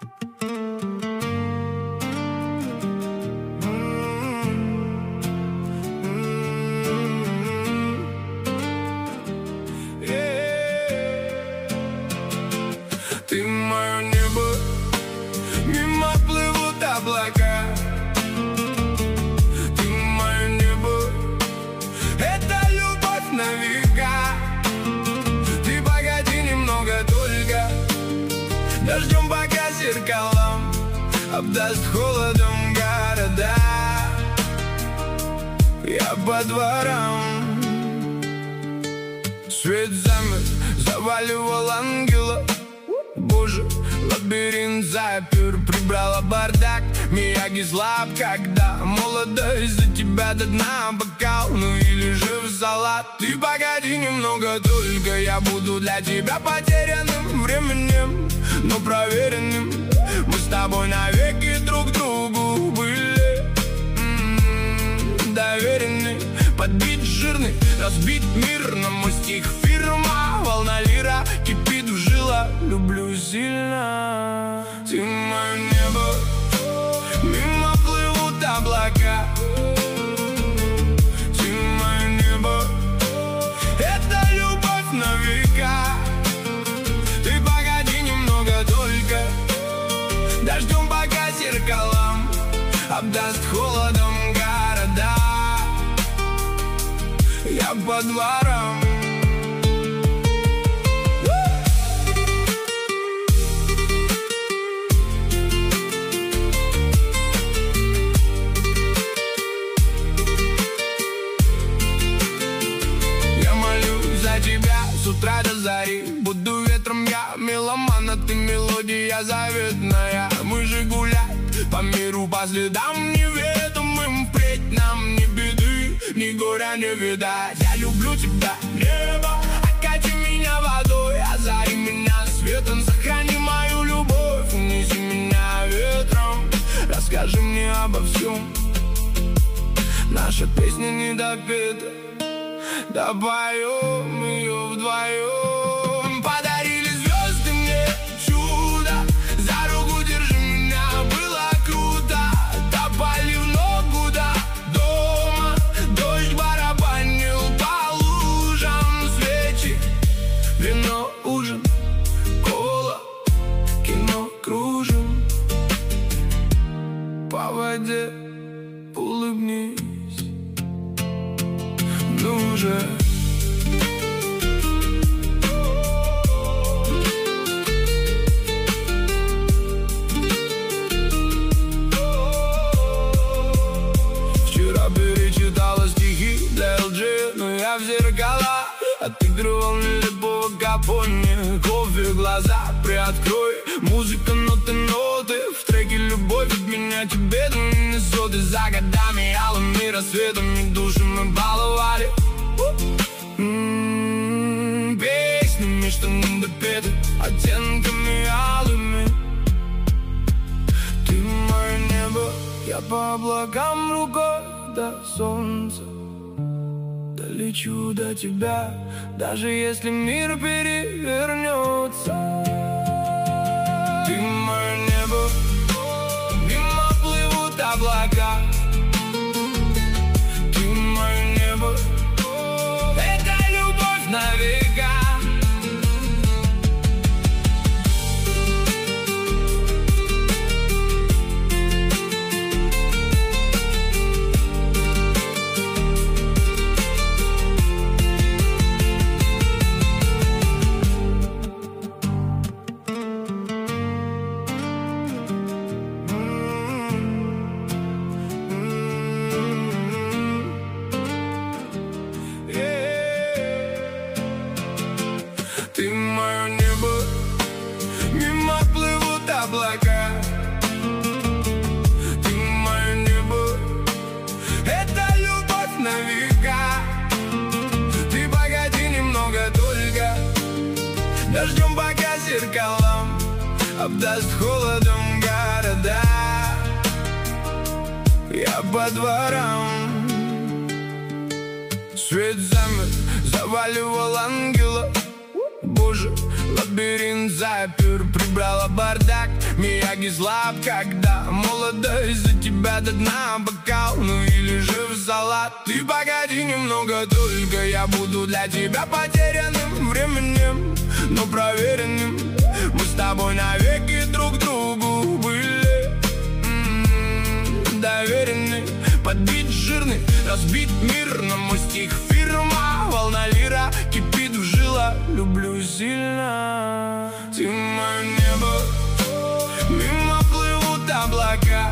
Ты мое небо, мимо плывут облака. Ты мое небо, это любовь на века. Ты погоди немного только, дождем пока зеркалом обдаст холодом города. Я по дворам, свет замер, заваливал ангела. Боже, лабиринт запер, прибрала бардак. Мияги слаб, когда молодость за тебя до дна бокал, ну или же в салат. Ты погоди немного только, я буду для тебя потерянным временем, но проверенным. Мы с тобой навеки друг другу были доверены. Подбит жирный, разбит мир, на мой стих фирма. Волна лира кипит в жилах, люблю сильно. Ты мое небо, мимо плывут облака. Ты мое небо, это любовь на века. Ты погоди немного только, дождем пока зеркалом обдаст холодом города. Я по дворам. Я молюсь за тебя с утра до зари. Буду ветром я, меломан, а ты мелодия заветная. Мы же гулять по миру по следам неведомым. Впредь нам не беды, ни горя не видать. Я люблю тебя, небо, окати меня водой, озари меня светом, сохрани мою любовь, унеси меня ветром, расскажи мне обо всем. Наша песня не допета, допоем ее вдвоем. Подарили звезды мне чудо, за руку держи меня, было круто. Топали в ногу до дома, дождь барабанил по лужам. Свечи, вино, ужин, кола, кино кружим. По воде улыбнись, ну же. Вчера перечитала стихи для LG, но я в зеркала отыгрывал нелепого Капоне. Кофе, глаза приоткрой, музыка, ноты, ноты. В треке любовь от меня тебе до Миннесоты. За годами алыми рассветами души мы баловали песнями, что не допеты, оттенками алыми. Ты мое небо, я по облакам рукой до солнца. Долечу до тебя, даже если мир перевернется. Ты мое небо, мимо плывут облака. Ты мое небо, это любовь на века. Ты мое небо, мимо плывут облака. Ты мое небо, это любовь на века. Ты погоди немного только, дождем пока зеркалом обдаст холодом города. Я по дворам, свет замер, заваливал ангела. Боже, снаружи. Лабиринт запер, прибрала бардак. Мияги слаб, когда молодость за тебя до дна. Бокал, ну или же в салат. Ты погоди немного, только я буду для тебя потерянным временем, но проверенным. Мы с тобой навеки друг другу были доверены. Подбит жирный, разбит мир, на мой стих фирма. Волна лира кипит в жилах, люблю сильно. Ты мое небо, мимо плывут облака.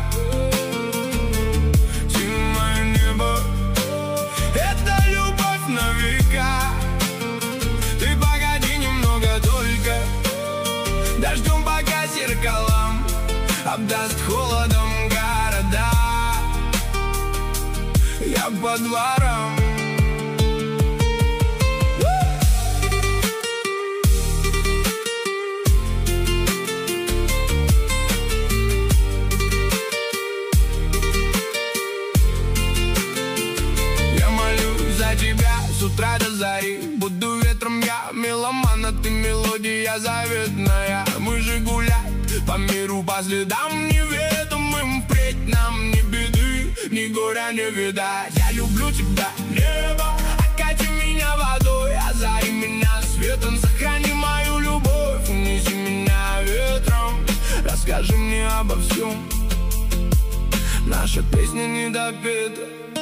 Ты мое небо, это любовь на века. Ты погоди немного только, дождем пока зеркалам обдаст холодом города. Я по дворам. Я молюсь за тебя с утра до зари. Буду ветром я, меломан, а ты мелодия заветная. Мы же гулять по миру по следам неведомым. Впредь нам ни беды, ни горя не видать. Я люблю тебя, небо, окати меня водой, озари меня светом, сохрани мою любовь. Унеси меня ветром, расскажи мне обо всем. Наша песня не допета,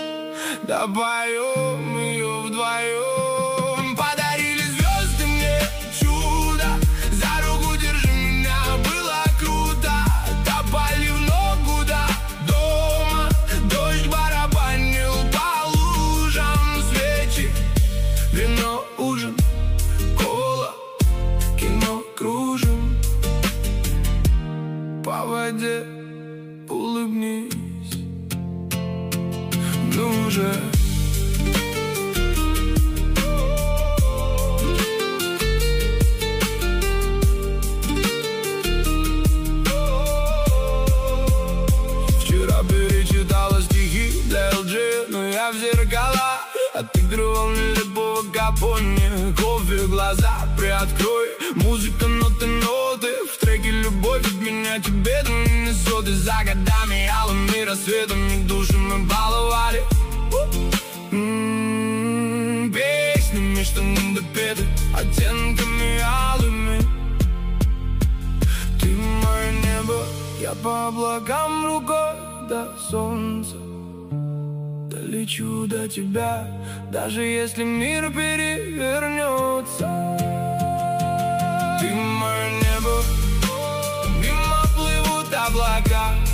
допоем ее вдвоем. Подарили звезды мне чудо, за руку держи меня, было круто. Топали в ногу до дома, дождь барабанил по лужам. Свечи, вино, ужин, кола, кино кружим. По воде улыбнись, ну же. Вчера перечитала стихи для LG, но я в зеркала отыгрывал нелепого Капоне. Кофе, глаза приоткрой, музыка, ноты, ноты. В треке любовь от меня тебе до Миннесоты. За годами алыми рассветами души мы баловали песнями, что не допеты, оттенками алыми. Ты мое небо, я по облакам рукой до солнца. Долечу до тебя, даже если мир перевернется. Ты мое небо, мимо плывут облака.